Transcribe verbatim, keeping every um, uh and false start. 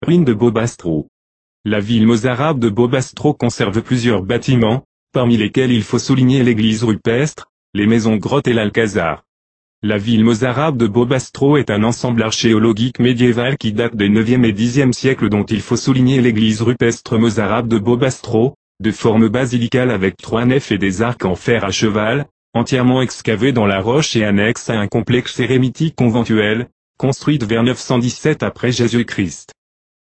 ruines de Bobastro. La ville mozarabe de Bobastro conserve plusieurs bâtiments, parmi lesquels il faut souligner l'église rupestre, les maisons grottes et l'alcazar. La ville mozarabe de Bobastro est un ensemble archéologique médiéval qui date des neuvième et dixième siècles dont il faut souligner l'église rupestre mozarabe de Bobastro, de forme basilicale avec trois nefs et des arcs en fer à cheval, entièrement excavée dans la roche et annexe à un complexe érémitique conventuel, construite vers neuf cent dix-sept après Jésus-Christ.